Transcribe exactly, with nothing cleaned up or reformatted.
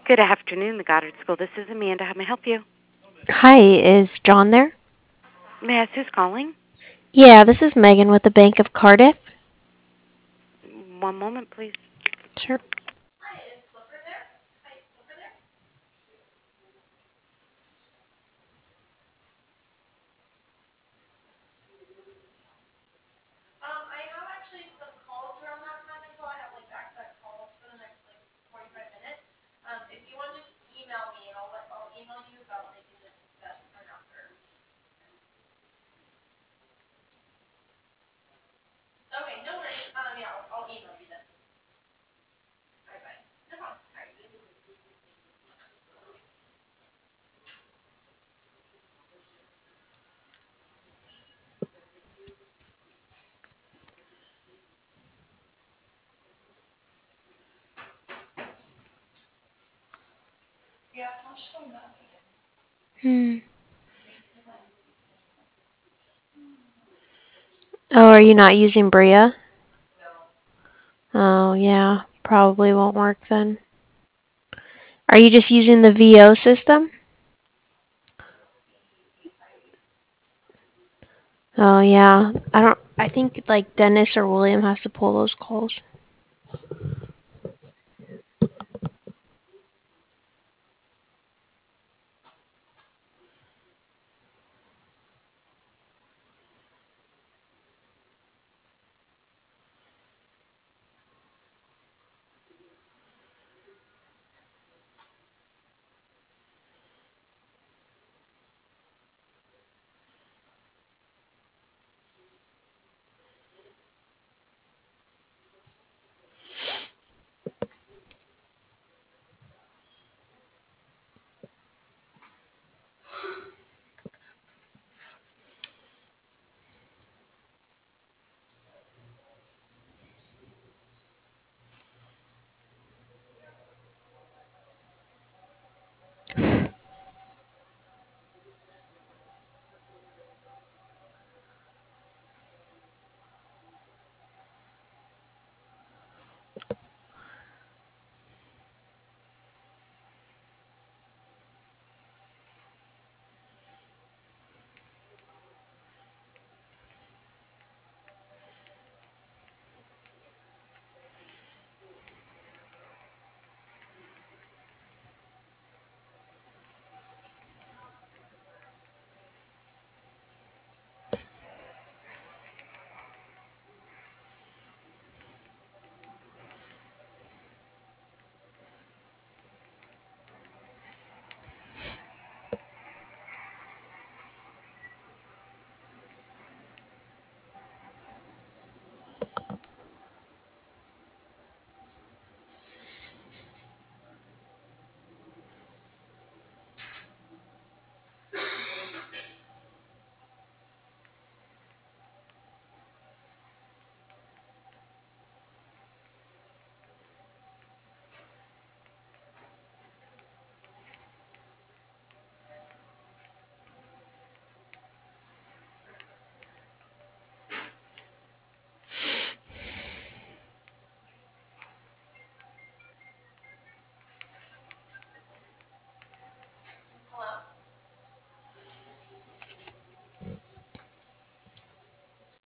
Good afternoon, the Goddard School. This is Amanda. How may I help you? Hi, is John there? May I ask who's calling? Yeah, this is Megan with the Bank of Cardiff. One moment, please. Sure. Hmm. Oh, are you not using Bria? Oh, yeah. Probably won't work then. Are you just using the V O system? Oh, yeah. I don't. I think like Dennis or William has to pull those calls.